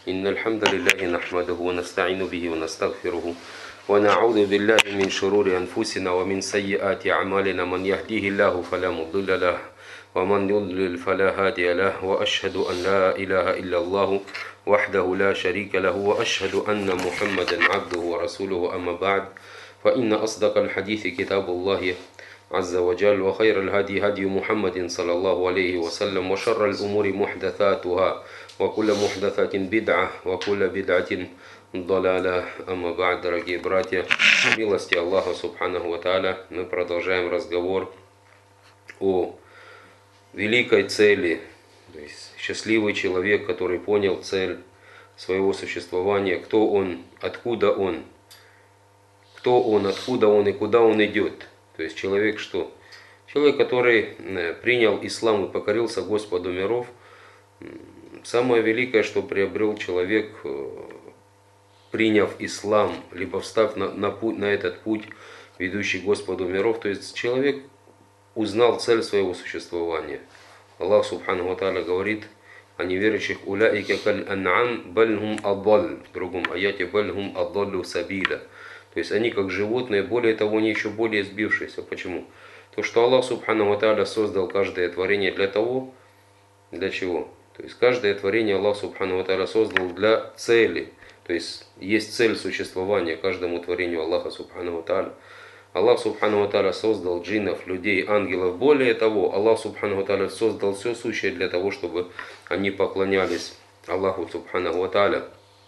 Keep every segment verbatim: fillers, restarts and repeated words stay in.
إن الحمد لله نحمده ونستعين به ونستغفره ونعوذ بالله من شرور أنفسنا ومن سيئات أعمالنا من يهديه الله فلا مضل له ومن يضلل فلا هادي له وأشهد أن لا إله إلا الله وحده لا شريك له وأشهد أن محمدا عبده ورسوله أما بعد فإن أصدق الحديث كتاب الله عز وجل وخير الهدي هدي محمد صلى الله عليه وسلم وشر الأمور محدثاتها وكل محدثة بدعة وكل بدعة ضلالة. Амма ба'д, дорогие братья, милости Аллаха Субханаху ва Тааля, мы продолжаем разговор о великой цели, то есть счастливый человек, который понял цель своего существования, кто он, откуда он, кто он, откуда он и куда он идет. То есть человек что? Человек, который принял ислам и покорился Господу миров. Самое великое, что приобрел человек, приняв ислам, либо встав на, на, путь, на этот путь, ведущий Господу миров, то есть человек узнал цель своего существования. Аллах Субханаху ва Тааля говорит о неверующих: «Уляика каль ан'ам баль хум адаль». В другом аяте: «Баль хум адаллю сабиля». То есть они как животные, более того, они еще более сбившиеся. Почему? То, что Аллах Субханаху ва Тааля создал каждое творение для того, для чего? То есть каждое творение Аллах Субханаху ва Тааля создал для цели. То есть есть цель существования каждому творению Аллаха Субханаху ва Тааля. Аллах Субханаху ва Тааля создал джиннов, людей, ангелов. Более того, Аллах Субханаху ва Тааля создал все сущее для того, чтобы они поклонялись Аллаху Субханаху ва Тааля.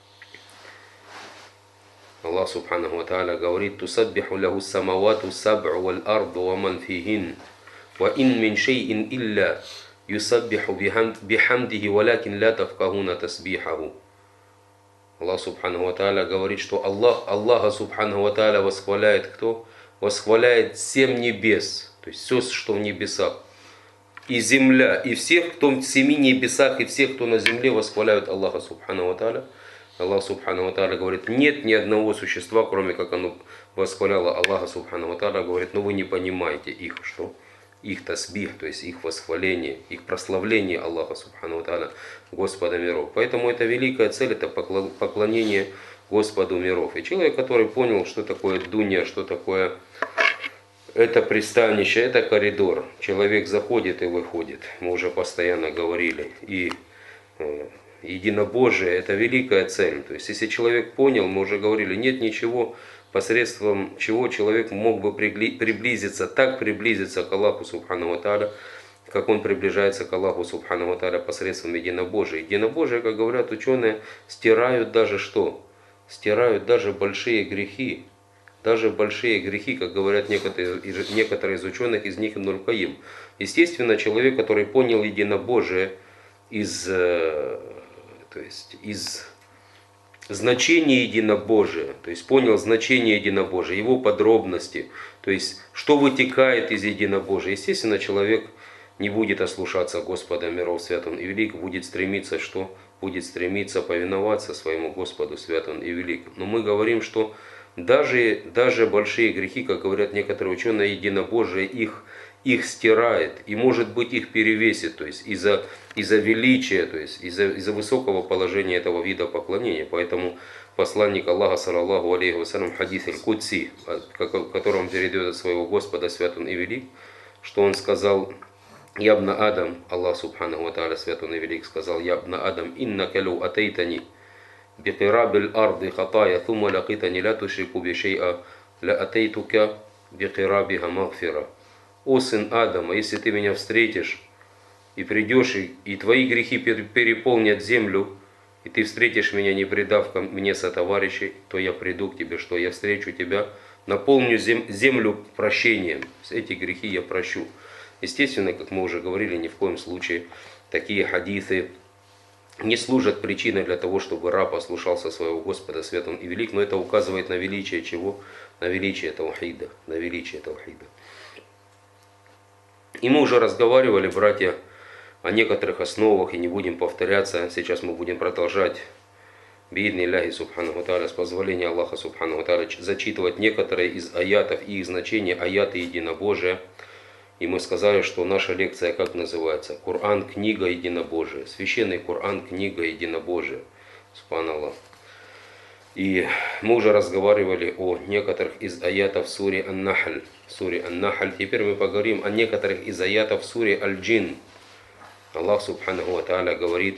Аллах Субханаху ва Тааля говорит: «Тусаббиху лаху самавату саб'у валь арду ва ман фихин, ва ин мин шейин илля юсаббиху бихамдихи валякин ля тафкахуна тасбихаху». Аллах Субханаху ва Тааля говорит, что Аллах, Аллаха Субханаху ва Тааля восхваляет кто? Восхваляет семь небес, то есть все, что в небесах, и земля, и всех, кто в семи небесах, и всех, кто на земле, восхваляют Аллаха Субханаху ва Тааля. Аллах Субханаху ва Тааля говорит: нет ни одного существа, кроме как оно восхваляло Аллаха Субханаху ва Тааля. Говорит: но вы не понимаете их, что? Их тасбих, то есть их восхваление, их прославление Аллаха Субханаху ва Тааля, Господа миров. Поэтому это великая цель, это поклонение Господу миров. И человек, который понял, что такое дунья, что такое это пристанище, это коридор. Человек заходит и выходит. Мы уже постоянно говорили. И э, единобожие – это великая цель. То есть если человек понял, мы уже говорили, нет ничего, посредством чего человек мог бы приблизиться, так приблизиться к Аллаху Субханаху ва Тааля, как он приближается к Аллаху Субханаху ва Тааля посредством единобожия. Единобожие, как говорят ученые, стирают даже что? Стирают даже большие грехи. Даже большие грехи, как говорят некоторые, некоторые из ученых, из них Ибн аль-Кайим. Естественно, человек, который понял единобожие из, то есть, из значения единобожия, то есть понял значение единобожия, его подробности, то есть что вытекает из единобожия. Естественно, человек не будет ослушаться Господа миров, свят Он и велик, будет стремиться что? Будет стремиться повиноваться своему Господу, свят Он и велик. Но мы говорим, что даже, даже большие грехи, как говорят некоторые ученые, единобожие их, их стирает и, может быть, их перевесит, то есть из-за из-за величия, то есть из-за из-за высокого положения этого вида поклонения. Поэтому посланник Аллаха, саллаллаху алейхи вассалям, в хадис аль-Кудси, в котором передает от своего Господа, свят Он и велик, что он сказал: «Ябна Адам», Аллах Субханаху ва Тааля, свят Он и велик, сказал: «Ябна Адам, иннака лау атайтани бикирабиль арды хатая, thumma лакитани ла тушрику би шей'a, ла атайтука бикирабиха магфира». «О сын Адама, если ты меня встретишь и придешь, и, и твои грехи переполнят землю, и ты встретишь меня, не предав мне сотоварищей, то я приду к тебе, что я встречу тебя, наполню зем, землю прощением, эти грехи я прощу». Естественно, как мы уже говорили, ни в коем случае такие хадисы не служат причиной для того, чтобы раб ослушался своего Господа, свят Он и велик, но это указывает на величие чего? На величие таухида, на величие таухида. И мы уже разговаривали, братья, о некоторых основах, и не будем повторяться. Сейчас мы будем продолжать, биидни Аллахи Субханаху ва Тааля, с позволения Аллаха Субханаху ва Тааля, зачитывать некоторые из аятов и их значения, аяты единобожия. И мы сказали, что наша лекция как называется? Коран, книга единобожия. Священный Коран, книга единобожия. Субханаллах. И мы уже разговаривали о некоторых из аятов в суре Ан-Нахль. Суре Ан-Нахль. Теперь мы поговорим о некоторых из аятов в суре Аль-Джин. Аллах Субханаху ва Тааля говорит: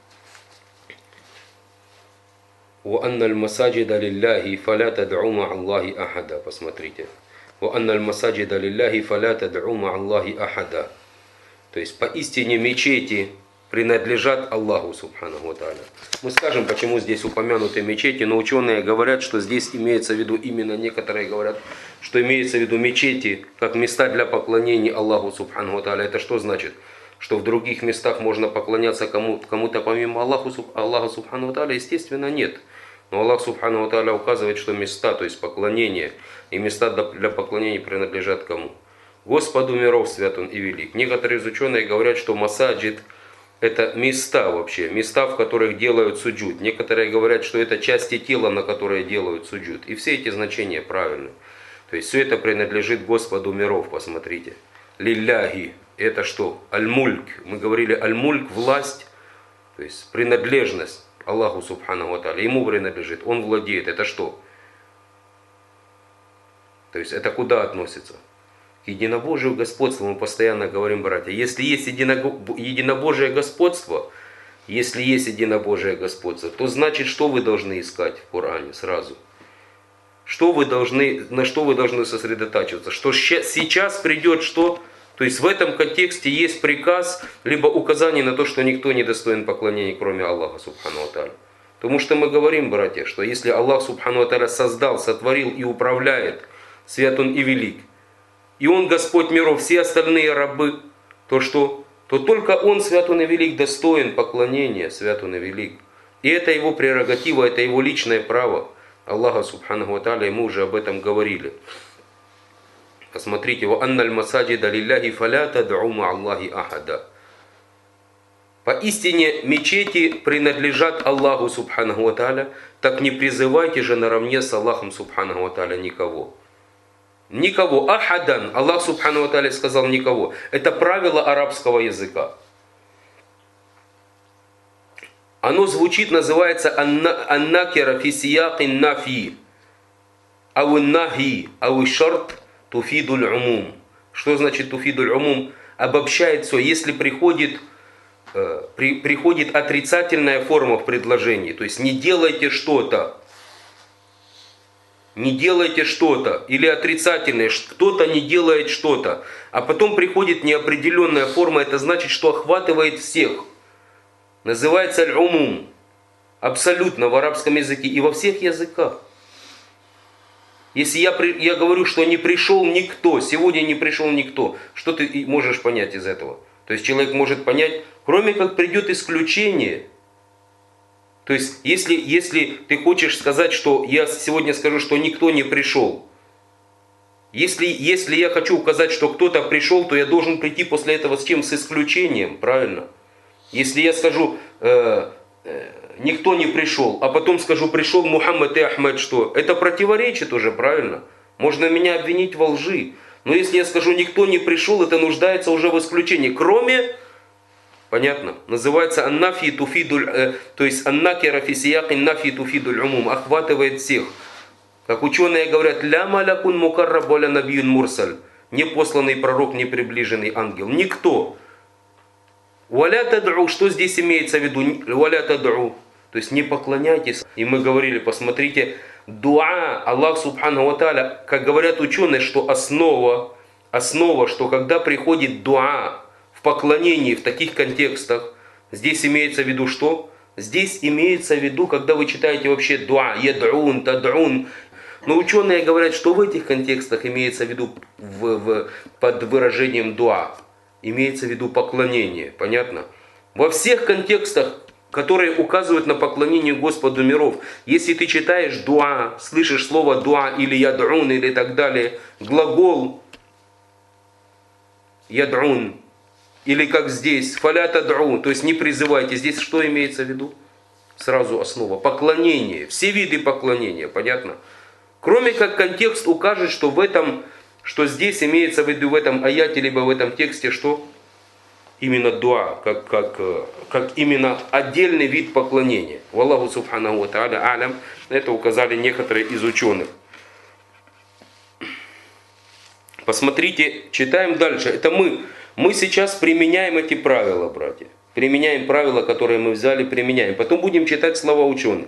وَأَنَّ الْمَسَاجِدَ لِلَّهِ فَلَا تَدْعُوا مَعَ اللَّهِ أَحَدًا. Посмотрите. وَأَنَّ الْمَسَاجِدَ لِلَّهِ فَلَا تَدْعُوا مَعَ اللَّهِ أَحَدًا. То есть поистине мечети принадлежат Аллаху Субханаху ва Тааля. Мы скажем, почему здесь упомянуты мечети, но ученые говорят, что здесь имеется в виду, именно некоторые говорят, что имеется в виду мечети как места для поклонения Аллаху Субханаху ва Тааля. Это что значит? Что в других местах можно поклоняться кому, кому-то помимо Аллаху, Аллаха Субхану ва Тааля? Естественно, нет. Но Аллах Субхану ва Тааля указывает, что места, то есть поклонение, и места для поклонения принадлежат кому? Господу миров, свят Он и велик. Некоторые из ученых говорят, что масаджид — это места вообще, места, в которых делают суджуд. Некоторые говорят, что это части тела, на которые делают суджуд. И все эти значения правильны. То есть все это принадлежит Господу миров, посмотрите. Лилляхи. Это что? Аль-Мульк. Мы говорили Аль-Мульк, власть, то есть принадлежность Аллаху Субханаху ва Тааля. Ему принадлежит, Он владеет. Это что? То есть это куда относится? К единобожию господству мы постоянно говорим, братья. Если есть единобожие господство, если есть единобожие господство, то значит, что вы должны искать в Коране сразу? Что вы должны, на что вы должны сосредотачиваться? Что сейчас придет что? То есть в этом контексте есть приказ, либо указание на то, что никто не достоин поклонения, кроме Аллаха Субхану ва Тааля. Потому что мы говорим, братья, что если Аллах Субхану ва Тааля создал, сотворил и управляет, свят Он и велик, и Он Господь миров, все остальные рабы, то что? То только Он, свят Он и велик, достоин поклонения, свят Он и велик. И это Его прерогатива, это Его личное право. Аллаха Субхану ва Тааля, мы уже об этом говорили. Посмотрите, وَأَنَّ الْمَسَاجِدَ لِلَّهِ فَلَا تَدْعُوا مَعَ اللَّهِ أَحَدًا. Поистине мечети принадлежат Аллаху Субханаху ва Тааля, так не призывайте же наравне с Аллахом Субханаху ва Тааля никого. Никого. Ахадан. Аллах Субхану ва Тааля сказал никого. Это правило арабского языка. Оно звучит, называется аннакера фи сиякин нафи. Ау нахи, ау шарт туфидуль умум. Что значит туфидуль умум? Обобщает все. Если приходит, э, при, приходит отрицательная форма в предложении, то есть не делайте что-то, не делайте что-то, или отрицательное, кто-то не делает что-то, а потом приходит неопределенная форма, это значит, что охватывает всех. Называется аль-умум. Абсолютно в арабском языке и во всех языках. Если я, при, я говорю, что не пришел никто, сегодня не пришел никто, что ты можешь понять из этого? То есть человек может понять, кроме как придет исключение. То есть если, если ты хочешь сказать, что я сегодня скажу, что никто не пришел, если, если я хочу указать, что кто-то пришел, то я должен прийти после этого с чем? С исключением, правильно? Если я скажу... Э, э, никто не пришел, а потом скажу, пришел Мухаммад и Ахмед, что? Это противоречит уже, правильно? Можно меня обвинить во лжи. Но если я скажу, никто не пришел, это нуждается уже в исключении. Кроме, понятно, называется аннафи туфидуль, э, то есть аннакера фи сиякин нафи туфидуль умум, охватывает всех. Как ученые говорят, ля малякун мукарраб валя набиюн мурсаль, не посланный пророк, не приближенный ангел. Никто. Валя тадру, что здесь имеется в виду? Валя тадру. То есть не поклоняйтесь. И мы говорили, посмотрите, дуа, Аллах Субхану ва Тааля, как говорят ученые, что основа, основа, что когда приходит дуа в поклонении в таких контекстах, здесь имеется в виду что? Здесь имеется в виду, когда вы читаете вообще дуа, яд'ун, тад'ун. Но ученые говорят, что в этих контекстах имеется в виду в, в, под выражением дуа. Имеется в виду поклонение, понятно? Во всех контекстах, которые указывают на поклонение Господу миров, если ты читаешь дуа, слышишь слово дуа или яд'ун или так далее, глагол яд'ун, или как здесь, фаля тад'у, то есть не призывайте, здесь что имеется в виду? Сразу основа, поклонение, все виды поклонения, понятно? Кроме как контекст укажет, что в этом, что здесь имеется в виду в этом аяте, либо в этом тексте, что именно дуа, как, как, как именно отдельный вид поклонения. Валлаху субханаху ва тааля алям. Это указали некоторые из ученых. Посмотрите, читаем дальше. Это мы. Мы сейчас применяем эти правила, братья. Применяем правила, которые мы взяли, применяем. Потом будем читать слова ученых.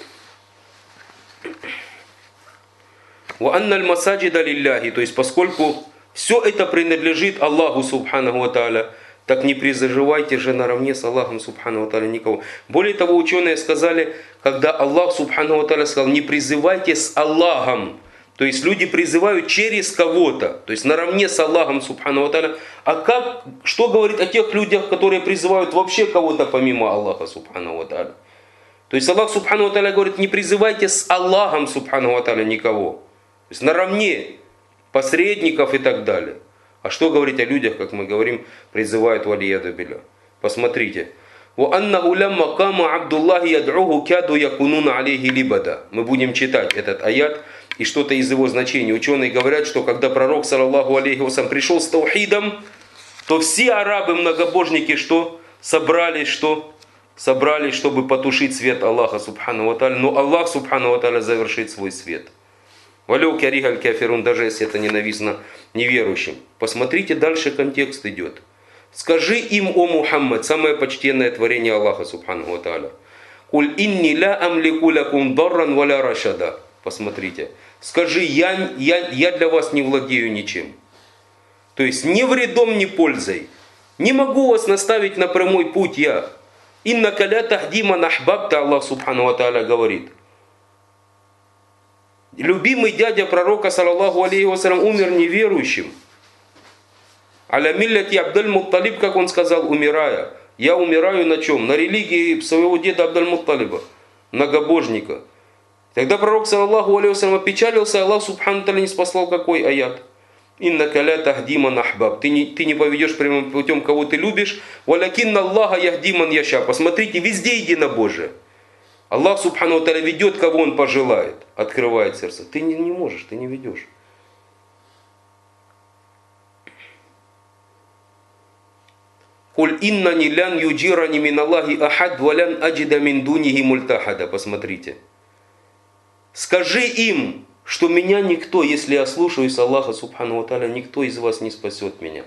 وَأَنَّ الْمَسَاجِدَ لِلَّهِ. То есть, поскольку все это принадлежит Аллаху субханаху ва тааля, так не призывайте же наравне с Аллахом субханаху ва тааля никого. Более того, ученые сказали, когда Аллах субханаху ва тааля сказал, не призывайте с Аллахом. То есть люди призывают через кого-то, то есть наравне с Аллахом субханаху ва тааля. А как, что говорит о тех людях, которые призывают вообще кого-то помимо Аллаха субханаху ва тааля? То есть Аллах субханаху ва тааля говорит, не призывайте с Аллахом субханаху ва тааля никого. То есть наравне посредников и так далее. А что говорить о людях, как мы говорим, призывают валияду билля? Посмотрите. وَأَنَّهُ لَمَّا قَامَ عَبْدُ اللَّهِ يَدْعُوهُ كَادُوا يَكُونُونَ عَلَيْهِ لِبَدًا. Мы будем читать этот аят и что-то из его значения. Ученые говорят, что когда пророк, саллаллаху алейхи вассалям, пришел с таухидом, то все арабы, многобожники, что? Собрались, что? Собрались, чтобы потушить свет Аллаха, субхану ва тааля. Но Аллах, субхану ва тааля, завершит свой свет. Валю каригаль кафирун, даже если это ненавистно неверующим. Посмотрите, дальше контекст идет. Скажи им, о Мухаммад, самое почтенное творение Аллаха, субхану ва тааля. Куль инни ла амлику лакум дарран валя рашада. Посмотрите. Скажи, я, я, я для вас не владею ничем. То есть ни вредом, ни пользой. Не могу вас наставить на прямой путь я. Инна каля тахди ман ахбабта, Аллах субхану ва тааля говорит. Любимый дядя пророка, саллаллаху алейхи вассалям, умер неверующим. Аля милляти Абдаль-Мутталиб, как он сказал, умирая. Я умираю на чем? На религии своего деда Абдаль-Мутталиба, многобожника. Тогда пророк, саллаллаху алейхи вассалям, опечалился, Аллах субхану тааля не спаслал какой аят? Инна каля тахди ман ахбаб. Ты не, ты не поведешь прямым путем, кого ты любишь. Валякинна Аллаха яхди ман яша. Посмотрите, везде единобожие. Аллах субхану тааля ведет, кого он пожелает. Открывает сердце. Ты не, не можешь, ты не ведешь. Куль иннани лян юджирани мин Аллахи ахад валян аджида мин дунихи мультахада. Посмотрите. Скажи им, что меня никто, если я слушаюсь Аллаха субхану тааля, никто из вас не спасет меня.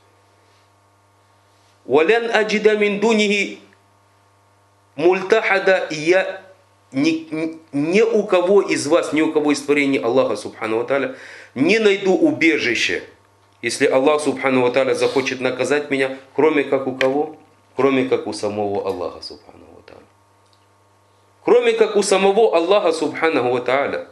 Валян аджида мин дунихи мультахада, и я ни, ни у кого из вас, ни у кого из творений Аллаха субхану тааля не найду убежище, если Аллах субхану ва тааля захочет наказать меня, кроме как у кого? Кроме как у самого Аллаха субхану ва тааля. Кроме как у самого Аллаха субхану ва тааля.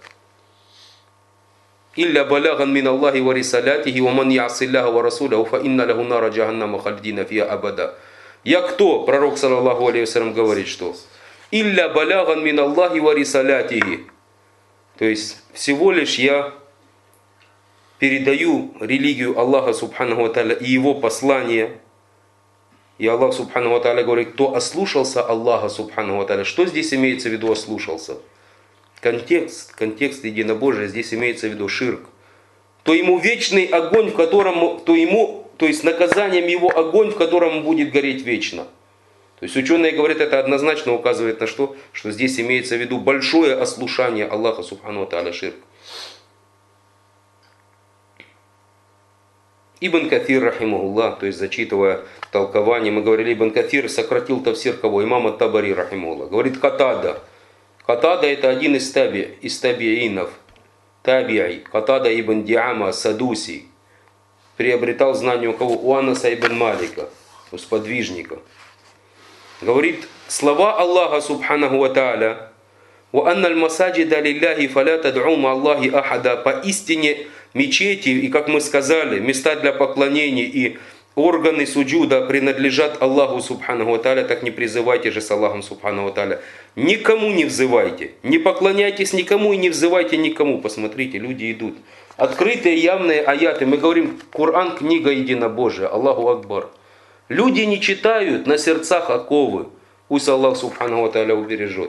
Илля балаган мин Аллахи ва рисалятихи ва ман яси Аллаха ва расуляху фа инна лаху нара джаханнама халидина фиа абада. Я кто? Пророк, саллаллаху алейхи вассалям, говорит, что? Илля балаган мин Аллахи ва рисалятихи. То есть всего лишь я передаю религию Аллаха субхану ва тааля и его послание. И Аллах субхану ва тааля говорит, кто ослушался Аллаха субхану ва тааля. Что здесь имеется в виду ослушался? Контекст, контекст единобожия, здесь имеется в виду ширк. То ему вечный огонь, в котором, то ему, то есть наказанием его огонь, в котором будет гореть вечно. То есть ученые говорят, это однозначно указывает на что? Что здесь имеется в виду большое ослушание Аллаха субхану ва тааля, ширк. Ибн Кафир, рахимахуллах, то есть зачитывая толкование, мы говорили, Ибн Кафир сократил тафсир кого? Имама Табари, рахимахуллах. Говорит, Катада. Катада это один из, таби, из табиинов, табиай. Катада ибн Диама Садуси приобретал знание у кого? У Анаса ибн Малика, у сподвижника. Говорит, слова Аллаха субханаху ва тааля, «Ва анналь масаджида лилляхи фаля тад'у ма Аллахи ахада». Поистине мечети, и как мы сказали, места для поклонений и органы суджуда принадлежат Аллаху субханаху ва тааля, так не призывайте же с Аллахом субханаху ва тааля. Никому не взывайте, не поклоняйтесь никому и не взывайте никому. Посмотрите, люди идут. Открытые явные аяты. Мы говорим, Коран книга единобожия. Аллаху Акбар. Люди не читают, на сердцах оковы. Пусть Аллах субханаху ва тааля убережет.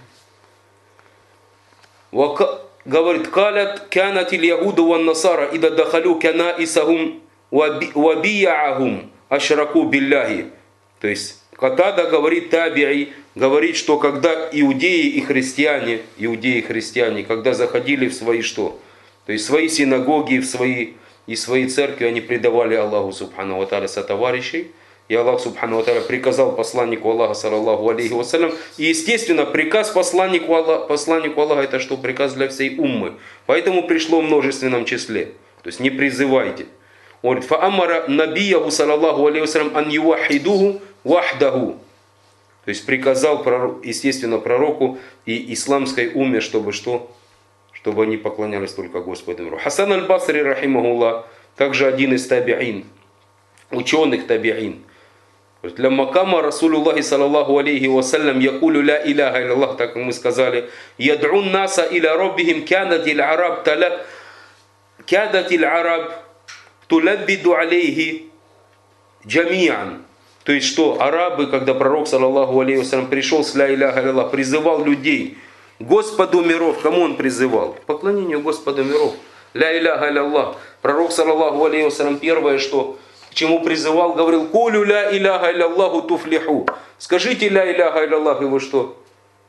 Говорит, калят канат иль ягуду ван насара ида дахалю канаисахум вабияахум ашраку билляхи. То есть Катада говорит, таби'i, говорит, что когда иудеи и христиане, иудеи и христиане, когда заходили в свои что? То есть свои синагоги, в свои, и свои церкви, они предавали Аллаху Субхану ва Тааля сотоварищей. И Аллах Субхану ва Тааля приказал посланнику Аллаха, саллаллаху алейхи вассалям. И естественно, приказ посланнику Аллаха, посланнику Аллаха, это что? Приказ для всей уммы. Поэтому пришло в множественном числе. То есть не призывайте. Он говорит, фаамара набияху, саллаллаху алейхи вассалям, ан ювахидуху вахдаху. То есть приказал, естественно, пророку и исламской умме, чтобы что? Чтобы они поклонялись только Господу миру. Хасан аль-Басри, рахимахуллах, также один из таби'ин, ученых таби'ин. Для макама Расулуллахи саллаллаху алейхи вассалям якулю ля иляха илляллах, так как мы сказали, яд'ун наса иля роббихим кядатил араб таля кядатил араб тулаббиду алейхи джами'ан. То есть что, арабы, когда пророк саллаллаху алейхи вассалям пришел с ля иляха илляллах, призывал людей Господу миров, кому он призывал? К поклонению Господу миров. Ля иляха илляллах. Пророк саллаллаху алейхи вассалям первое, что к чему призывал, говорил, кулю ля иляха илляллаху туфлиху. Скажите ля иляха илляллах, и вы что?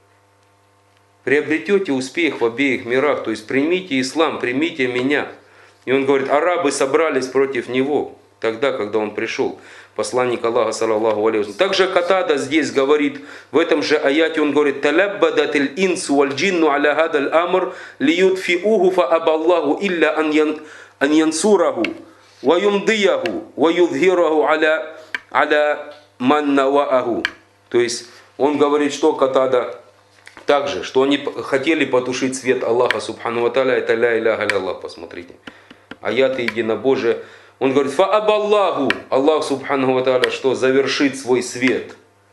Приобретете успех в обеих мирах. То есть примите ислам, примите меня. И он говорит, арабы собрались против него тогда, когда он пришел. Посланник Аллаха, саллаллаху алейхи вассалям. Также Катада здесь говорит, в этом же аяте он говорит, «Талаббадатил инсу валь джинну аля хадаль амр лиюдфиуху фа абаллаху илля ан янсураху ва юмдияху ва юдхираху аля аля ман навааху». То есть он говорит, что Катада также, что они хотели потушить свет Аллаха субхану ва тааля, это ля иляха илляллах, посмотрите. Аяты единобожия. Он говорит, фа абаллаху, Аллах субхану ва тааля, что завершит свой свет.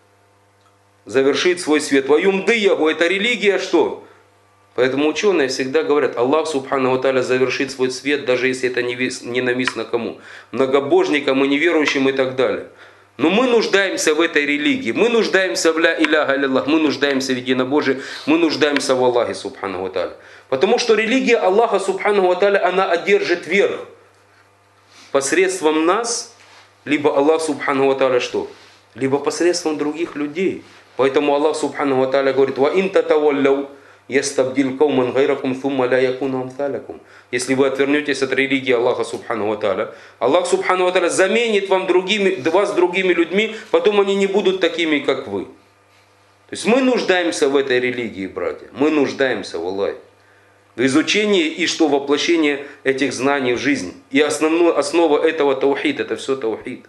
Завершит свой свет. Ваюмдыягу, это религия что? Поэтому ученые всегда говорят, Аллах субхану ва тааля завершит свой свет, даже если это ненавистно кому? Многобожникам и неверующим и так далее. Но мы нуждаемся в этой религии, мы нуждаемся в ля иляха илляллах, мы нуждаемся в единобожии, мы нуждаемся в Аллахе субхану ва тааля. Потому что религия Аллаха субхану ва тааля, она одержит верх. Посредством нас, либо Аллах субхану ва тааля что? Либо посредством других людей. Поэтому Аллах субхану ва тааля говорит, «Ва ин татавалляу ястабдил кауман гайракум сумма ля якуну амсалякум». Если вы отвернетесь от религии Аллаха субхану ва тааля, Аллах субхану ва тааля заменит вам другими, вас другими людьми, потом они не будут такими, как вы. То есть мы нуждаемся в этой религии, братья. Мы нуждаемся в Аллахе. В изучении и что воплощение этих знаний в жизнь. И основная основа этого таухид, это все таухид.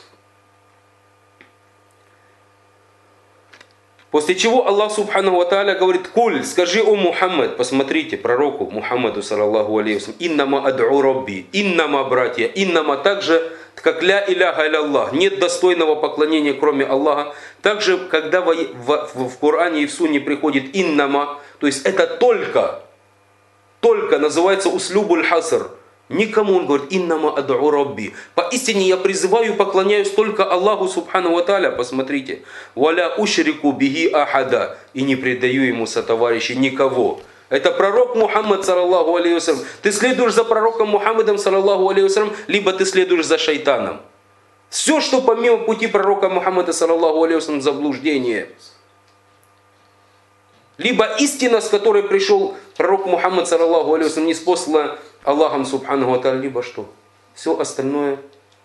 После чего Аллах субхану ва тааля говорит, куль, скажи, о Мухаммад, посмотрите, пророку Мухаммаду, саллаллаху алейхи вассалям, иннама ад'у рабби, иннама, братья, иннама также, как ля иляха илляллах, нет достойного поклонения, кроме Аллаха. Также, когда в, в, в Коране и в Сунне приходит иннама, то есть это только, только называется услюбуль хаср. Никому он говорит, иннама ад'у рабби. Поистине я призываю и поклоняюсь только Аллаху субхану ва тааля. Посмотрите. Валя ушрику бихи ахада. И не предаю ему сотоварищей никого. Это пророк Мухаммад, саллаллаху алейхи вассалям. Ты следуешь за пророком Мухаммадом, саллаллаху алейхи вассалям, либо ты следуешь за шайтаном. Все, что помимо пути пророка Мухаммада, саллаллаху алейхи вассалям, заблуждение. Либо истина, с которой пришел пророк Мухаммад, саллаллаху алейхи вассалям, ниспослана Аллахом субхану ва тааля, либо что? Все остальное,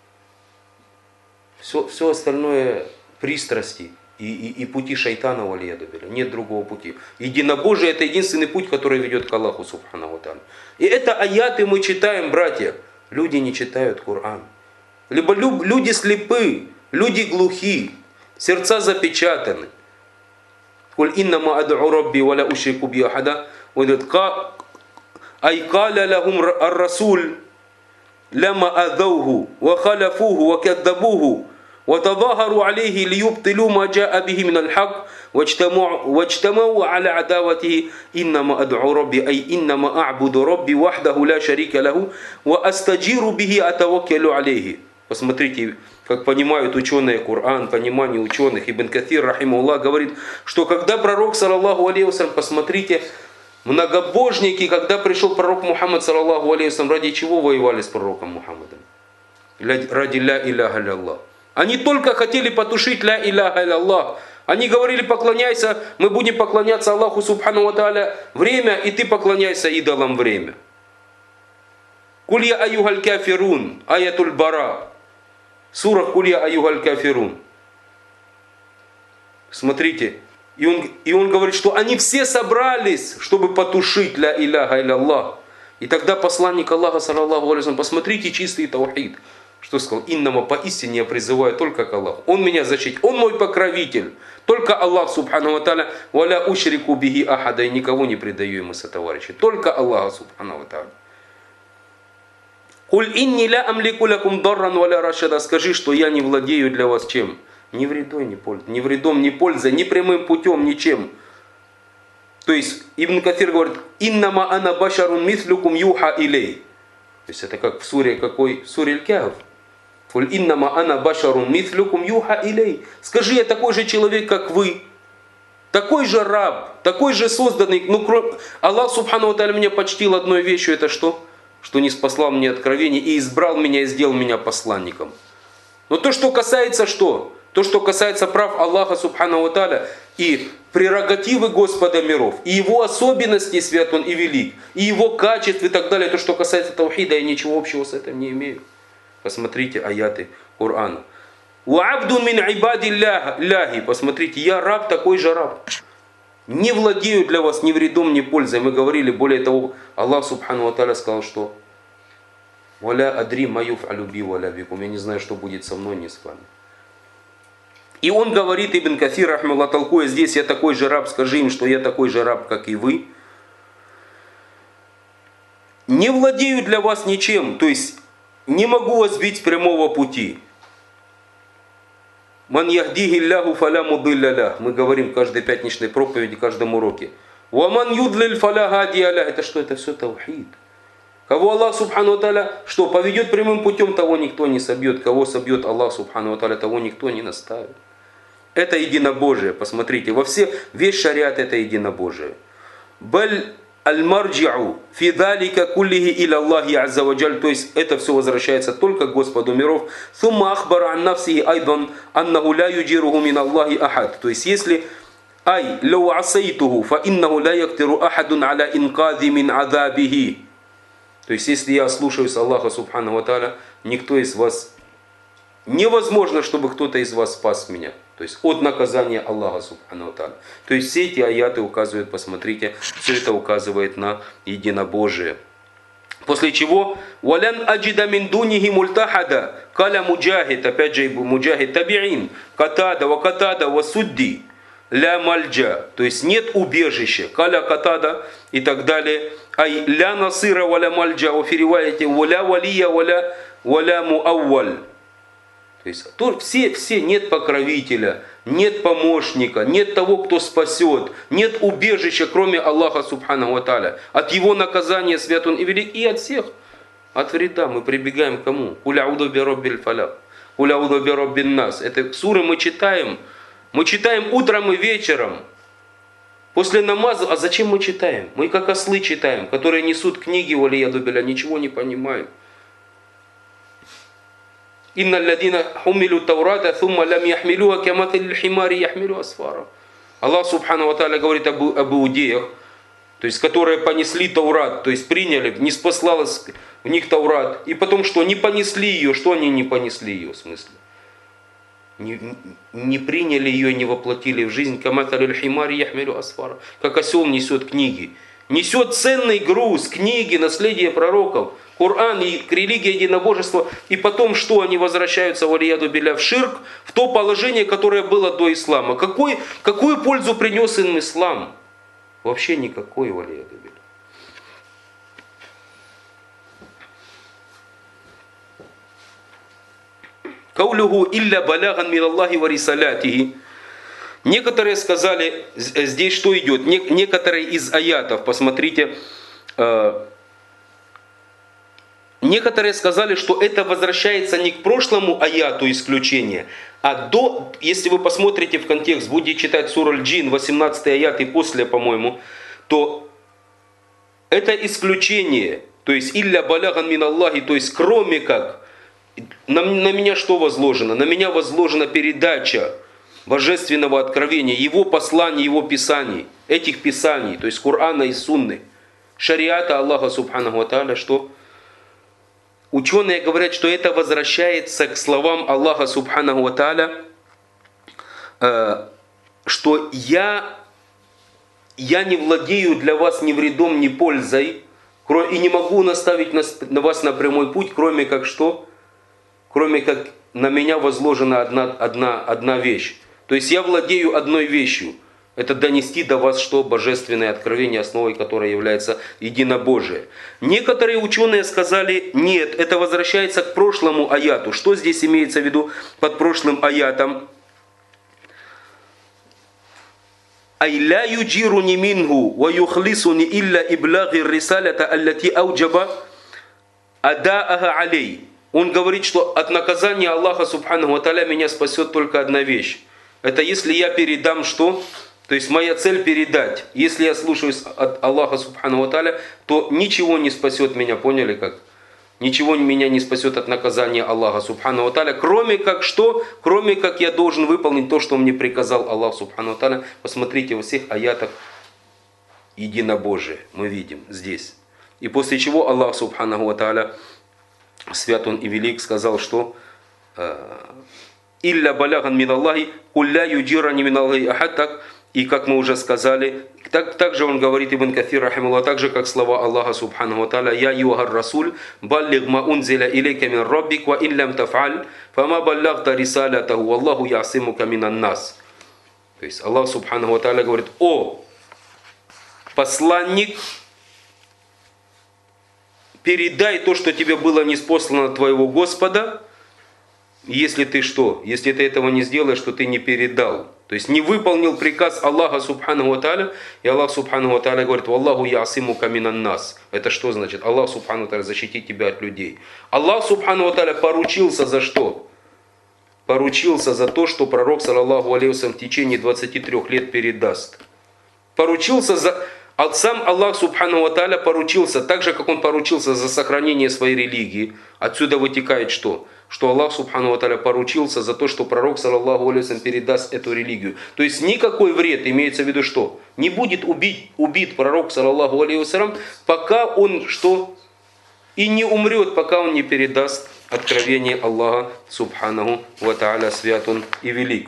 все, все остальное пристрасти и, и, и пути шайтана, валияду билля. Нет другого пути. Единобожие это единственный путь, который ведет к Аллаху субхану ва тааля. И это аяты мы читаем, братья. Люди не читают Коран. Либо люди слепы, люди глухи, сердца запечатаны. Куль иннама ад'у рабби валя ушрику би ахада. Он говорит, ай каля лахум ар-расуль лама адзаугу ва халафугу ва каддабугу ва тазахару алейхи лиюбтилу ма джаа бихи мин аль-хак ваджтамау аля адаватихи иннама ад'у рабби ай иннама а'буду рабби вахдаху ла шарика лаху ва астаджиру бихи атаваккалу алейхи. Посмотрите, как понимают ученые Коран, понимание ученых. Ибн Каthир, рахимахуллах, говорит, что когда пророк, саллаллаху алейхи вассалям, посмотрите, многобожники, когда пришел пророк Мухаммад, саллаллаху алейхи вассалям, ради чего воевали с пророком Мухаммадом? Ради ля иляха илляллах. Они только хотели потушить ля иляха илля-Аллах. Они говорили: поклоняйся, мы будем поклоняться Аллаху субхану ва тааля время, и ты поклоняйся идолам время. Куль я аюгаль кафирун, аятуль бара. Сура Куль я аюгаль кафирун. Смотрите, и он, и он говорит, что они все собрались, чтобы потушить ля иляха илля-Аллах. И тогда посланник Аллаха, саллаллаху алейхи ва саллям, посмотрите чистый таухид. Что сказал? Иннама, поистине я призываю только к Аллаху. Он меня защитит, Он мой покровитель. Только Аллах, субхану ва тааля, валя ушрику бихи ахада, и никого не предаю ему сотоварища. Только Аллаха, субхану ва тааля. Куль инни ля амлику лакум дарран валя рашада. Скажи, что я не владею для вас чем? Ни вредой, ни пользой. Ни вредом, ни пользой, ни прямым путем, ничем. То есть Ибн Катир говорит: иннама ана башарун мислюкум юха илей. То есть это как в суре какой? В суре Аль-Кахф. Куль иннама ана башарун мислюкум юха илей. Скажи, я такой же человек, как вы. Такой же раб, такой же созданный. Ну, кроме... Аллах субхану ва тааля меня почтил одной вещью. Это что? Что не спаслал мне откровение и избрал меня и сделал меня посланником. Но то, что касается что? То, что касается прав Аллаха субхану ва тааля и прерогативы Господа миров, и его особенностей, свят он и велик, и его качеств и так далее, то, что касается таухида, я ничего общего с этим не имею. Посмотрите аяты Корана. «Уабдун мин ибадилляхи». Посмотрите, я раб, такой же раб. Не владею для вас ни вредом, ни пользой. Мы говорили, более того, Аллах субхану ва тааля сказал, что «Валя адри маюф алюби валя бикум». Я не знаю, что будет со мной, не с вами. И он говорит, Ибн Кафир, рахмаллах, толкуя здесь: я такой же раб, скажи им, что я такой же раб, как и вы. Не владею для вас ничем, то есть не могу вас сбить с прямого пути. Ман яхдихи лляху фаля мудилля лях. Мы говорим в каждой пятничной проповеди, в каждом уроке. Ваман юдлиль фаля гадия лях. Это что? Это все таухид. Кого Аллах субхану ва тааля что? Поведет прямым путем, того никто не собьет. Кого собьет Аллах субхану ва тааля, того никто не наставит. Это единобожие. Посмотрите, во все, весь шариат это единобожие. Баль аль-марджи'у фи далика куллихи иля Аллахи азза ва джаль. То есть это все возвращается только к Господу миров. Сумма ахбара ан нафсихи айдан аннаху ла юджируху мин Аллахи ахад. То есть если ай лау асайтуху фа иннаху ла яктиру ахадун аля инкази мин азабихи. То есть если я слушаюсь Аллаха субхану ва тааля, никто из вас, невозможно, чтобы кто-то из вас спас меня. То есть от наказания Аллаха субхану ва тааля. То есть все эти аяты указывают, посмотрите, все это указывает на единобожие. После чего «Валян аджида мин дунихи мультахада» каля муджахид, опять же муджахид табиин, катада ва катада ва судди ля мальджа. То есть нет убежища, каля катада и так далее. Ай ля насыра валя мальджа, ва фириваяте валя валия валя валя муавваль. То есть то, все, все, нет покровителя, нет помощника, нет того, кто спасет, нет убежища, кроме Аллаха субхану ва тааля. От его наказания свят он и велик, и от всех. От вреда мы прибегаем к кому? Куль а'удhu би раббиль фалак, куль а'удhu би раббин нас. Это суры мы читаем. Мы читаем утром и вечером. После намаза. А зачем мы читаем? Мы как ослы читаем, которые несут книги, валияду билля, ничего не понимают. Инна алладина хумилу таурата thumma лам яхмилуха каматаль химари яхмилу асфара. Аллах субхану ва тааля говорит об, об иудеях, то есть которые понесли Таурат, то есть приняли, не спаслалось в них Таурат, и потом что? Не понесли ее. Что они не понесли ее в смысле? Не, не приняли ее, не воплотили в жизнь. Каматаль химари яхмилу асфара. Как осел несет книги. Несет ценный груз, книги, наследие пророков, Коран и религия единобожества. И потом что? Они возвращаются валияду билля в ширк, в то положение, которое было до ислама. Какой, какую пользу принес им ислам? Вообще никакой, валияду билля. Каулюху илля баляган мин Аллахи ва рисалятихи. Некоторые сказали, здесь что идет, некоторые из аятов, посмотрите, некоторые сказали, что это возвращается не к прошлому аяту исключения, а до, если вы посмотрите в контекст, будете читать сур Аль-Джин, восемнадцатый аят и после, по-моему, то это исключение, то есть илля баляган мин Аллахи, то есть кроме как на, на меня что возложено? На меня возложена передача божественного откровения, его посланий, его писаний, этих писаний, то есть Корана и Сунны, шариата Аллаха Субханаху ва Тааля, что ученые говорят, что это возвращается к словам Аллаха Субханаху ва Тааля, э, что я, я не владею для вас ни вредом, ни пользой, и не могу наставить на вас на прямой путь, кроме как что? Кроме как на меня возложена одна, одна, одна вещь. То есть я владею одной вещью. Это донести до вас что? Божественное откровение, основой которой является единобожие. Некоторые ученые сказали, нет, это возвращается к прошлому аяту. Что здесь имеется в виду под прошлым аятом? «Ай ля юджируни мингу ва юхлисуни илля иблаги рисалята аллати ауджаба адаага алей». Он говорит, что от наказания Аллаха Субханаху ва Тааля меня спасет только одна вещь. Это если я передам что? То есть моя цель передать. Если я слушаюсь от Аллаха Субханаху ва Тааля, то ничего не спасет меня. Поняли как? Ничего меня не спасет от наказания Аллаха Субханаху ва Тааля. Кроме как что? Кроме как я должен выполнить то, что мне приказал Аллах Субханаху ва Тааля. Посмотрите во всех аятах единобожие. Мы видим здесь. И после чего Аллах Субханаху ва Тааля, свят Он и велик, сказал, что «Илля баляган мин Аллахи, кулля юджирани мин Аллахи ахад». И как мы уже сказали, так, также он говорит, Ибн Кафир, рахимуллах, так же как слова Аллаха Субханаху ва Тааля, «Я юхар расуль, баллиг ма унзиля илейка мин раббик, ва иллям таф'аль, фама баллягта рисалятаху, валлаху ясимука минан нас». То есть Аллах Субханаху ва Тааля говорит, «О, посланник, передай то, что тебе было ниспослано от твоего Господа, если ты что? Если ты этого не сделаешь, то ты не передал». То есть не выполнил приказ Аллаха Субханаху ва Тааля, и Аллах Субханаху ва Тааля говорит, «Валлаху ясимука минан нас». Это что значит? Аллах Субханаху ва Тааля защитит тебя от людей. Аллах Субханаху ва Тааля поручился за что? Поручился за то, что пророк, саллаллаху алейхи ва саллям, в течение двадцати трёх лет передаст. Поручился за... А сам Аллах Субханаху ва Тааля поручился, так же, как Он поручился за сохранение своей религии. Отсюда вытекает что? Что Аллах Субханаху ва Тааля поручился за то, что пророк, саллаллаху алейхи ва саллям, передаст эту религию. То есть никакой вред, имеется в виду что? Не будет убит, убит пророк, саллаллаху алейхи ва саллям, пока он что? И не умрет, пока он не передаст откровение Аллаха Субханаху ва Тааля, свят Он и велик.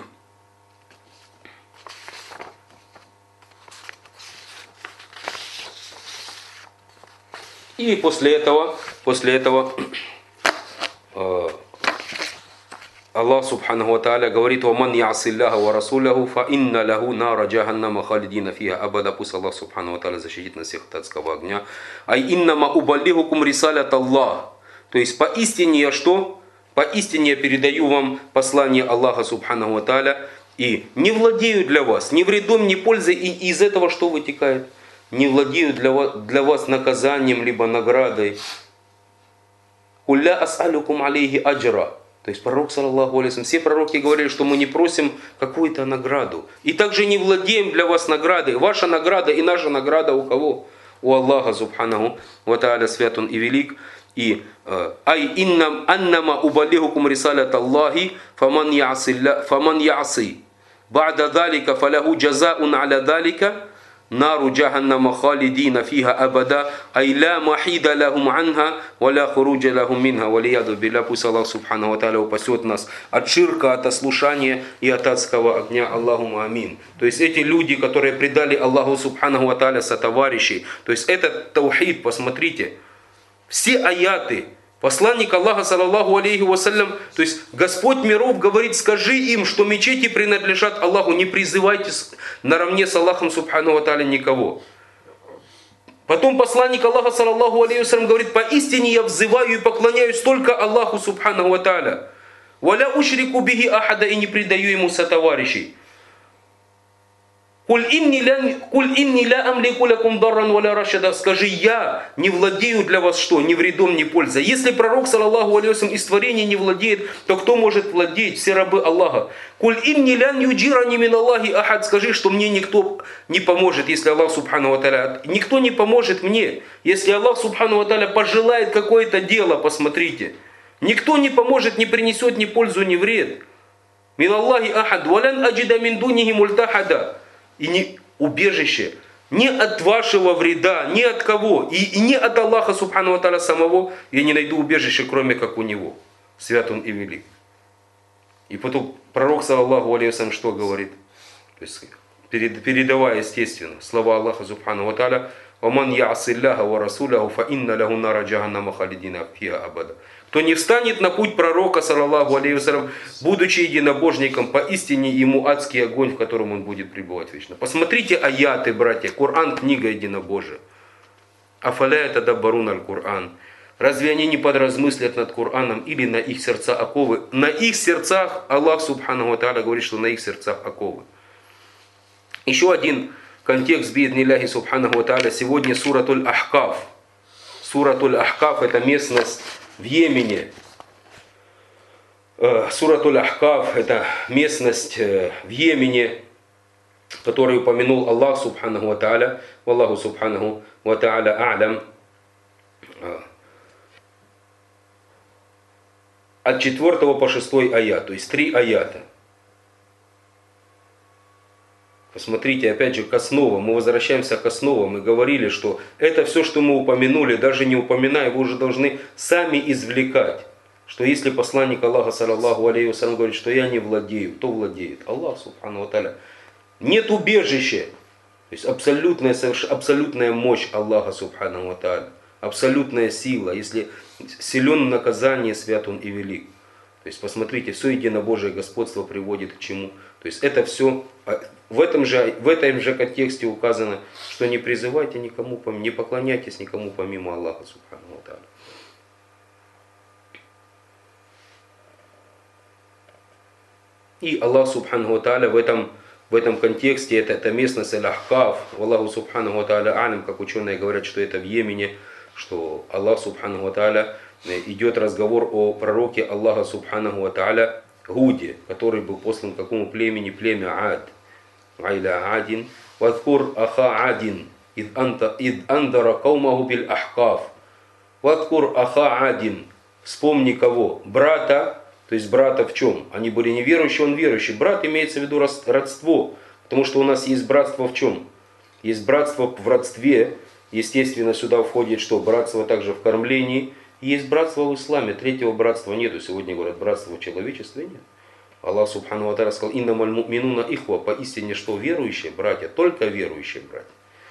И после этого, после этого э, Аллах Субханаху ва Тааля говорит, «Ваман ясилляха ва расуляху, фа инна лаху нара джаханнама халидина фиха абада». Пусть Аллах Субханаху ва Тааля защитит нас всех от адского огня. «Ай иннама убаллихукум рисалят Аллах». То есть поистине я что? Поистине я передаю вам послание Аллаха Субханаху ва Тааля и не владею для вас ни вредом, ни пользой. И из этого что вытекает? Не владею для вас, для вас наказанием, либо наградой. «Кулля ас'алюкум алейхи аджра». То есть пророк, саллаллаху алейхи ва саллям, все пророки говорили, что мы не просим какую-то награду. И также не владеем для вас наградой. Ваша награда и наша награда у кого? У Аллаха Субханаху ва Тааля, свят Он и велик. И «Ай иннам аннама убалихукум рисалят Аллахи, фаман яси, ба'да далика фалаху джазаун аля далика, нару джаханнама халидина фиха абада, ай ла махида лахум анха, ва ла хуруджа лахум минха, ва лияду билля». Пусть Аллах Субханаху ва Тааля упасет нас от ширка, от ослушания и от адского огня. Аллахума амин. То есть эти люди, которые предали Аллаху Субханаху ва Тааля сотоварищей, то есть этот таухид, посмотрите, все аяты, посланник Аллаха, саллаллаху алейхи ва саллям, то есть Господь миров говорит, скажи им, что мечети принадлежат Аллаху, не призывайте наравне с Аллахом Субханаху ва Тааля никого. Потом посланник Аллаха, саллаллаху алейхи ва саллям, говорит, поистине я взываю и поклоняюсь только Аллаху Субханаху ва Тааля. «Валя ушрику бихи ахада», и не предаю ему сотоварищей. «Куль инни ля амлику лакум дарран валя рашада». Скажи, я не владею для вас что? Ни вредом, ни пользой. Если пророк, саллаллаху алейхи ва саллям, из творения не владеет, то кто может владеть? Все рабы Аллаха. «Куль инни ля юджирани мин Аллахи ахад». Скажи, что мне никто не поможет, если Аллах Субханаху ва Тааля. Никто не поможет мне. Если Аллах Субханаху ва Тааля пожелает какое-то дело, посмотрите. Никто не поможет, не принесет ни пользу, ни вред. Мин Аллахи ахад, валян аджида мин дунихи мультахада. И не убежище ни от вашего вреда, ни от кого, и, и не от Аллаха Субхану ва Тааля самого, я не найду убежище, кроме как у Него. Свят Он и велик. И потом пророк, саллаллаху алейхи ва саллям, что говорит? То есть, передавая, естественно, слова Аллаха Субхану ва Тааля, «Ваман я'асиллаха ва расуляху, фа инна лаху нара джаханнама халидина фиха абада». Кто не встанет на путь пророка, саллаллаху алейхи ва саллям, будучи единобожником, поистине ему адский огонь, в котором он будет пребывать вечно. Посмотрите аяты, братья. Коран — книга единобожия. Афаля тадаббаруна аль-Кур'ан. Разве они не подразмыслят над Кораном или на их сердца оковы? На их сердцах, Аллах Субхану ва Тааля говорит, что на их сердцах оковы. Еще один контекст бииднилляхи Субхану ва Тааля. Сегодня суратуль Ахкаф. Суратуль Ахкаф — это местность в Йемене. Суратуль Ахкаф — это местность в Йемене, которую упомянул Аллах Субхану ва Тааля. Валлаху Субхану ва Тааля а'лям. От четвёртого по шестой аят, то есть три аята. Посмотрите, опять же, к основам. Мы возвращаемся к основам. Мы говорили, что это все, что мы упомянули, даже не упоминая, вы уже должны сами извлекать. Что если посланник Аллаха, саллаллаху алейхи ва саллям, говорит, что я не владею, то владеет Аллах, субхану ва тааля. Нет убежища. То есть абсолютная, абсолютная мощь Аллаха, субхану ва тааля. Абсолютная сила. Если силен в наказании, свят Он и велик. То есть посмотрите, все единобожие господство приводит к чему. То есть это все в этом же, в этом же контексте указано, что не призывайте никому, не поклоняйтесь никому помимо Аллаха Субхану ва Тааля. И Аллах Субхану ва Тааля в этом, в этом контексте, это, это местность Аль-Ахкаф, Аллаху Субхану ва Тааля алим, как ученые говорят, что это в Йемене, что Аллах Субхану ва Тааля, идет разговор о пророке Аллаха Субхану ва Тааля Гуде, который был послан к какому племени? Племя Ад. Айля Адин. Вадкур аха Адин. Ид андара каумаху биль ахкаф. Вадкур аха Адин. Вспомни кого? Брата. То есть брата в чем? Они были неверующие, он верующий. Брат имеется в виду родство. Потому что у нас есть братство в чем? Есть братство в родстве. Естественно, сюда входит что? Братство также в кормлении. Есть братство в исламе, третьего братства нету. Сегодня говорят, братства в человечестве нет. Аллах Субхану ва Тааля сказал, иннамаль му'минуна ихва, поистине что верующие братья, только верующие братья.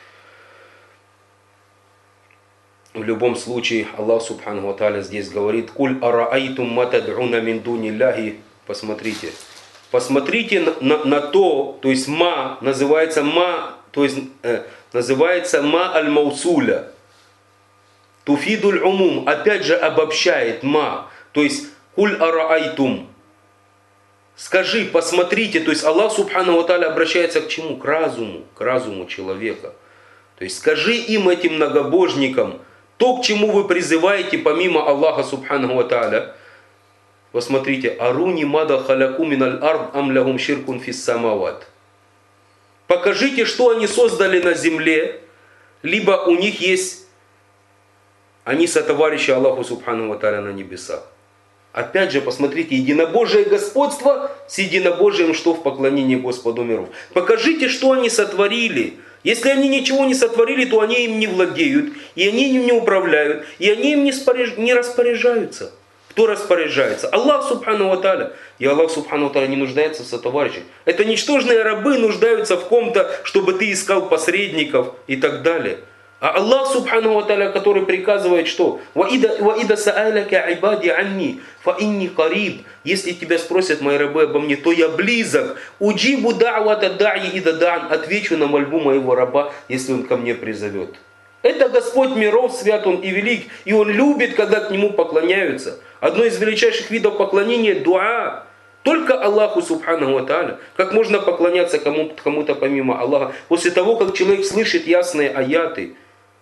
В любом случае, Аллах Субхану ва Тааля здесь говорит, куль араайтум ма тад'уна мин дунилляхи, посмотрите. Посмотрите на, на, на то, то есть ма, называется ма, то есть э, называется ма аль-маусуля. Туфидуль умум, опять же обобщает ма, то есть куль араайтум. Скажи, посмотрите, то есть Аллах Субхану ва Тааля обращается к чему? К разуму, к разуму человека. То есть скажи им, этим многобожникам, то, к чему вы призываете помимо Аллаха Субхану ва Тааля. Посмотрите, аруни мада халяку миналь ард ам лягум ширкун фис самават. Покажите, что они создали на земле, либо у них есть, они сотоварищи Аллаху Субхану ва Тааля на небесах. Опять же, посмотрите, единобожие господство с единобожием, что в поклонении Господу миров. Покажите, что они сотворили. Если они ничего не сотворили, то они им не владеют, и они им не управляют, и они им не, споряж... не распоряжаются. Кто распоряжается? Аллах Субхану ва Тааля. И Аллах Субхану ва Тааля не нуждается в сотоварищах. Это ничтожные рабы нуждаются в ком-то, чтобы ты искал посредников и так далее. А Аллах Субхану ва Тааля, который приказывает что? «Ваида са'аляка айбади анни, фа инни кариб». Если тебя спросят мои рабы обо мне, то я близок. «Уджибу да'вата да'и ида да'ан». Отвечу на мольбу моего раба, если он ко мне призовет. Это Господь миров, свят Он и велик. И Он любит, когда к Нему поклоняются. Одно из величайших видов поклонения – дуа. Только Аллаху Субхану ва Тааля. Как можно поклоняться кому-то, кому-то помимо Аллаха, после того, как человек слышит ясные аяты.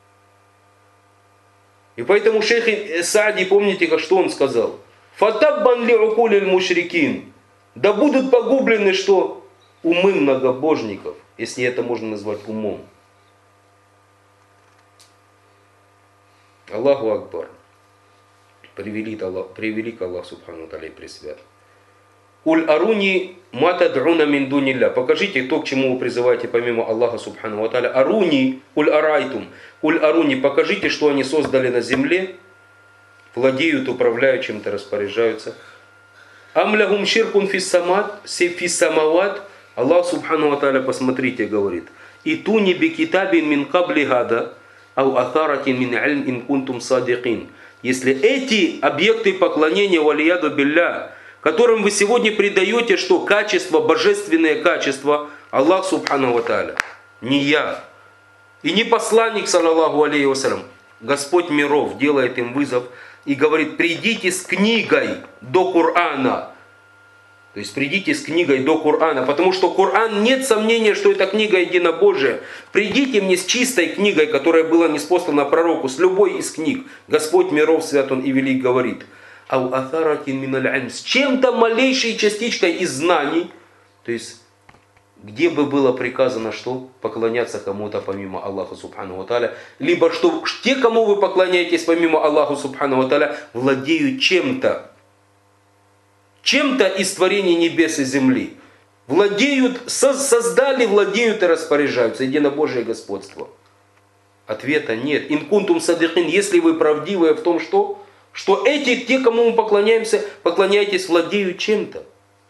И поэтому шейх Саади, помните, как что он сказал? «Фатаббан ли укулиль мушрикин». Да будут погублены что? Умы многобожников, если это можно назвать умом. Аллаху Акбар. Превелик Аллах, превелик Аллах Субхану Тааля и пресвят. Уль аруни мата д'уна мин дунилля. Покажите то, к чему вы призываете помимо Аллаха Субхану Тааля. Аруни, уль арайтум. Уль аруни, покажите, что они создали на земле, владеют, управляют чем-то, распоряжаются. Ам лягум ширкун фиссамат, фиссамават. Аллах Субхану Тааля, посмотрите, говорит. И туни би китабин мин кабли гада, ау атаратин мин ильм ин кунтум садикин. Если эти объекты поклонения, валияду билля, которым вы сегодня придаете, что качество, божественное качество, Аллах Субхану ва Тааля, не я, и не посланник, саллаллаху алейхи вассалям, Господь миров делает им вызов и говорит: придите с книгой до Корана. То есть придите с книгой до Корана, потому что Коран, нет сомнения, что это книга единобожия. Придите мне с чистой книгой, которая была ниспослана пророку, с любой из книг. Господь миров, свят он и велик, говорит: ау атаратин миналь ильм, с чем-то малейшей частичкой из знаний, то есть где бы было приказано что? Поклоняться кому-то помимо Аллаха Субхану ва Тааля, либо что те, кому вы поклоняетесь помимо Аллаха Субхану ва Тааля, владеют чем-то. Чем-то из творений небес и земли. Владеют, создали, владеют и распоряжаются. Единобожие господство. Ответа нет. Ин кунтум садикин, если вы правдивые в том, что, что эти, те, кому мы поклоняемся, поклоняетесь, владеют чем-то.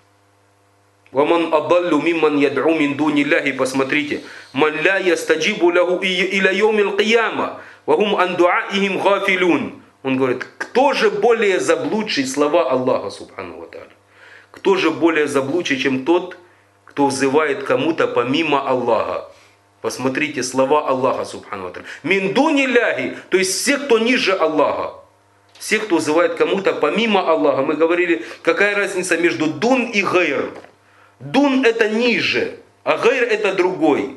Ваман адаллу мимман яд'у мин дунилляхи, посмотрите. Ман ла ястаджибу лаху иля йомил кияма, вахум ан дуаихим гафилун. Он говорит: кто же более заблудший, слова Аллаха Субхану ва Тааля, кто же более заблудший, чем тот, кто взывает кому-то помимо Аллаха. Посмотрите, слова Аллаха Субхану ва Тааля. Мин дунилляхи, то есть все, кто ниже Аллаха. Все, кто взывает кому-то помимо Аллаха. Мы говорили, какая разница между дун и гайр. Дун это ниже, а гайр это другой.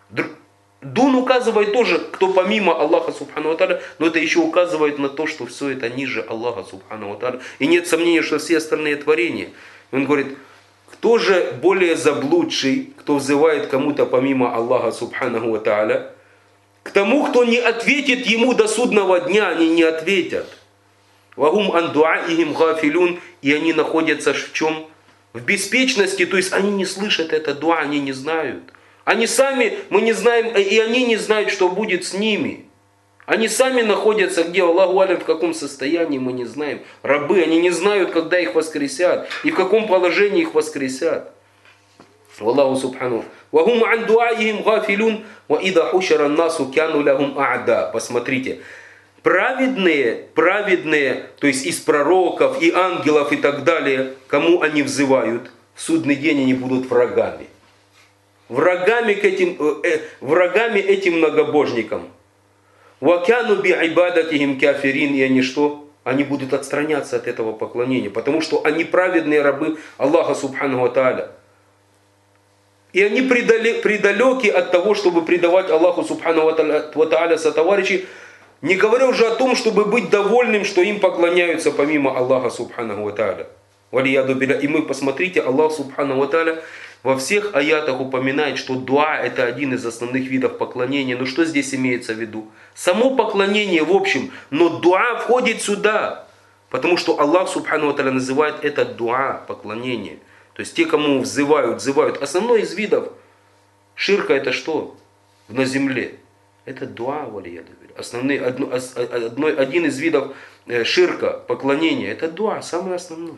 Дун указывает тоже, кто помимо Аллаха Субхану ва Тааля, но это еще указывает на то, что все это ниже Аллаха Субхану ва Тааля. И нет сомнения, что все остальные творения. Он говорит: кто же более заблудший, кто взывает кому-то помимо Аллаха Субхану ва Тааля, к тому, кто не ответит ему до судного дня, они не ответят. Вагум ан дуаихим гафилун, и они находятся в чем? В беспечности, то есть они не слышат это дуа, они не знают. Они сами, мы не знаем, и они не знают, что будет с ними. Они сами находятся где? Аллаху алям, в каком состоянии, мы не знаем. Рабы, они не знают, когда их воскресят, и в каком положении их воскресят. Аллаху субхану. Вахум ан дуаихим гафилун, ва ида хушара насу кяну лахум а'да. Посмотрите. Праведные, праведные, то есть из пророков, и ангелов, и так далее, кому они взывают, в судный день они будут врагами. Врагами, к этим, э, врагами этим многобожникам. Вакяну би айбадатихим кафирин, и они что? Они будут отстраняться от этого поклонения, потому что они праведные рабы Аллаха Субхану ва Тааля. И они предалеки от того, чтобы предавать Аллаху Субхану ва Тааля сотоварищей, не говоря уже о том, чтобы быть довольным, что им поклоняются помимо Аллаха Субхану ва Тааля. И мы посмотрите, Аллах Субхану ва Тааля во всех аятах упоминает, что дуа это один из основных видов поклонения. Но что здесь имеется в виду? Само поклонение в общем, но дуа входит сюда. Потому что Аллах Субхану ва Тааля называет это дуа, поклонение. То есть те, кому взывают, взывают. Основной из видов ширка это что? На земле. Это дуа, валияду. Основной, одно, одно, один из видов ширка, поклонения, это дуа, самый основной.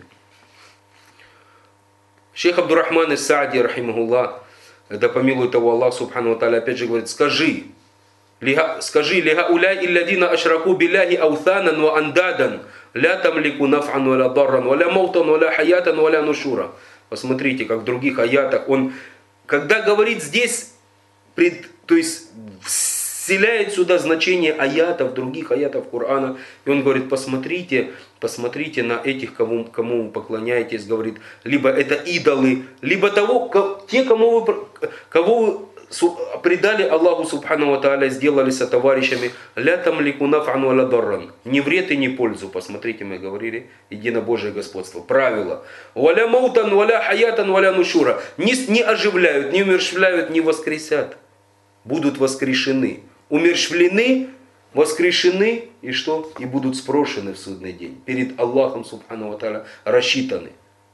Шейх Абдуррахман ас-Саади, рахимахуллах, да помилует его Аллах Субхану ва Тааля, опять же говорит: скажи, лига, скажи, лига уляй илладина ашраку билляхи аутанан ва андадан, ля тамлику наф'ан ва ля дарран, ва ля маутан, ва ля хаятан, ва ля нушура. Посмотрите, как в других аятах он, когда говорит здесь, пред, то есть вселяет сюда значение аятов, других аятов Корана. И он говорит: посмотрите, посмотрите на этих, кому, кому вы поклоняетесь, говорит, либо это идолы, либо того, те, кому вы, кого вы предали Аллаху Субхану ва Тааля, сделали сотоварищами, ля тамлику наф'ан ва ля дарран, ни вред и ни пользу. Посмотрите, мы говорили, единобожие господство, правило. Ва ля маутан, ва ля хаятан, ва ля нушура, не, не оживляют, не умерщвляют, не воскресят, будут воскрешены. Умерщвлены, воскрешены и что? И будут спрошены в судный день. Перед Аллахом Субхану ва Тааля рассчитаны.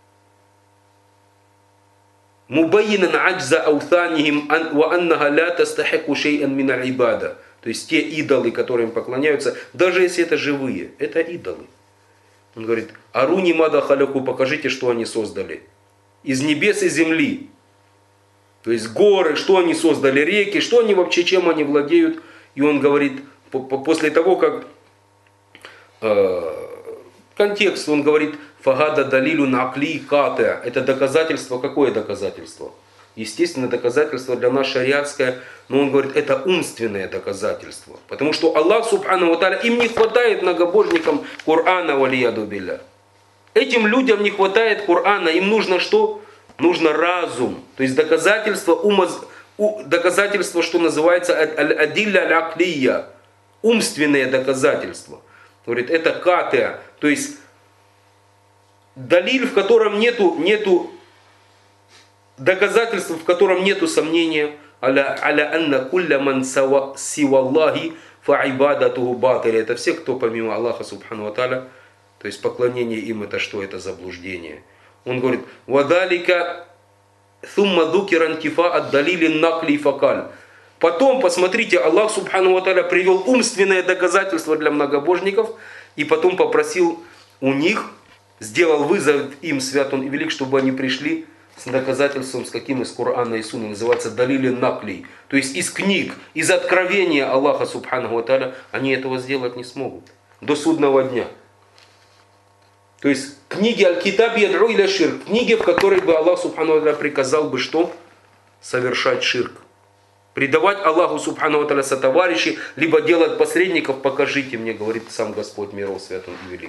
Мубайинан аджза аутанихим ва аннаха ла тастахику шей'ан мин аль-ибада. То есть те идолы, которым поклоняются, даже если это живые, это идолы. Он говорит, аруни мада халяку, покажите, что они создали. Из небес и земли. То есть горы, что они создали, реки, что они вообще, чем они владеют. И он говорит, после того, как э, контекст, он говорит, фагада далилю накли катая. Это доказательство, какое доказательство? Естественно, доказательство для нас шариатское, но он говорит, это умственное доказательство. Потому что Аллах, субхану ва тааля, им не хватает многобожникам Корана, валияду билля. Этим людям не хватает Корана, им нужно что? Нужно разум. То есть доказательство, ума, доказательство, что называется адилля аль-аклия. Умственное доказательство. Говорит, это катая. То есть далиль, в котором нету, нету доказательства, в котором нету сомнения, аля анна кулля ман сиваллахи фа'ибадатуху батиля. Это все, кто помимо Аллаха субхану ва тааля, то есть поклонение им это что? Это заблуждение. Он говорит, вадалика thumma dhukira интифа ад-далили накли факаль. Потом, посмотрите, Аллах субхану ва тааля привел умственное доказательство для многобожников и потом попросил у них, сделал вызов им, свят он и велик, чтобы они пришли с доказательством, с каким из Корана и Сунны, называется далили накли. То есть из книг, из откровения Аллаха субхану ва тааля, они этого сделать не смогут. До судного дня. То есть книги Аль-Китаб ядру иля ширк. Книги, в которой бы Аллах субхану ва тааля приказал бы что? Совершать ширк. Предавать Аллаху субхану ва тааля сотоварищей, либо делать посредников, покажите мне, говорит сам Господь миров, свят он и велик.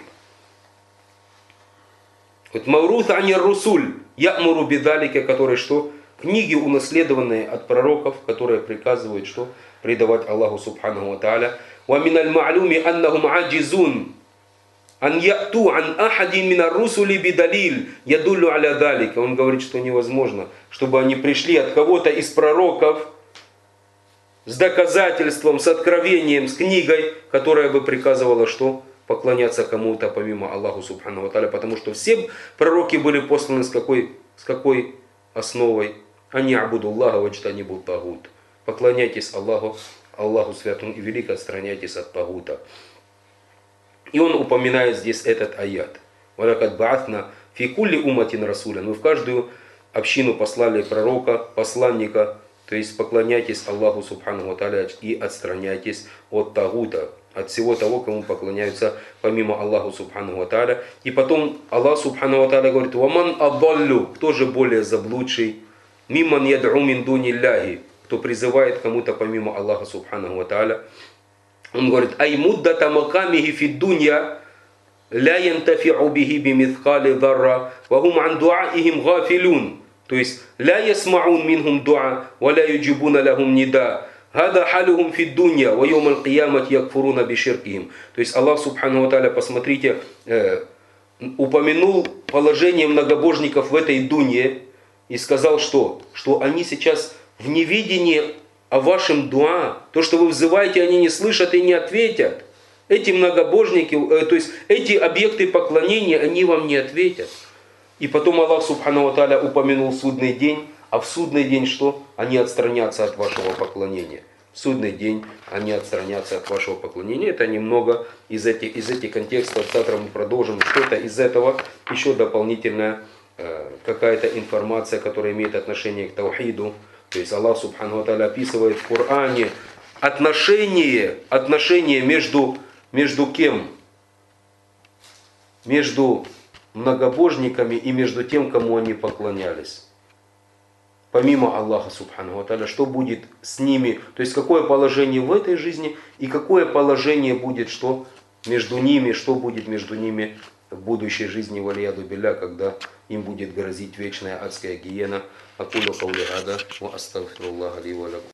Вот Маврут анир русуль, я'муру бидалике, которые что? Книги, унаследованные от пророков, которые приказывают что? Предавать Аллаху субхану ва тааля. Ва миналь ма'луми аннахум аджизун ан я'ту ан ахадин минар русули бидалиль ядуллю аля далика. Он говорит, что невозможно, чтобы они пришли от кого-то из пророков с доказательством, с откровением, с книгой, которая бы приказывала что? Поклоняться кому-то помимо Аллаху субхану ва тааля, потому что все пророки были посланы с какой, с какой основой? Они абудуллаха ваджтанибу тагут. Поклоняйтесь Аллаху, Аллаху святому и велик, отстраняйтесь от тагута. И он упоминает здесь этот аят. Валакад баатна фи кулли уматин расуля. Мы в каждую общину послали пророка, посланника. То есть поклоняйтесь Аллаху субхану ва тааля и отстраняйтесь от тагута, от всего того, кому поклоняются помимо Аллаху субхану ва тааля. И потом Аллах субхану ва тааля говорит, ваман адаллю, кто же более заблудший, мимман яд'у мин дунилляхи, кто призывает кому-то помимо Аллаха субхану ва тааля. Он говорит, ай муддата макамихи фид дунья ля янтафи'у бихи бимithqали дарра ва хум ан дуаихим гафилун. То есть ля ясмаун минхум дуа ва ля юджибуна лахум нида. Хада халюхум фид дунья ва йом аль-киямат якфуруна биширкихим. То есть Аллах субхану ва тааля, посмотрите, э, упомянул положение многобожников в этой дунье и сказал, что? Что они сейчас в неведении о вашем дуа. То, что вы взываете, они не слышат и не ответят. Эти многобожники, э, то есть эти объекты поклонения, они вам не ответят. И потом Аллах субхану ва тааля упомянул судный день. А в судный день что? Они отстранятся от вашего поклонения. В судный день они отстранятся от вашего поклонения. Это немного из этих, из этих контекстов. Завтра мы продолжим. Что-то из этого еще дополнительная э, какая-то информация, которая имеет отношение к таухиду. То есть Аллах субхану ва тааля описывает в Коране отношение, отношение между, между кем? Между многобожниками и между тем, кому они поклонялись. Помимо Аллаха субхану ва тааля, что будет с ними, то есть какое положение в этой жизни и какое положение будет что между ними, что будет между ними в будущей жизни, валияду билля, когда им будет грозить вечная адская гиена. Акулу каули гада ва астагфируллаха ли ва лакум.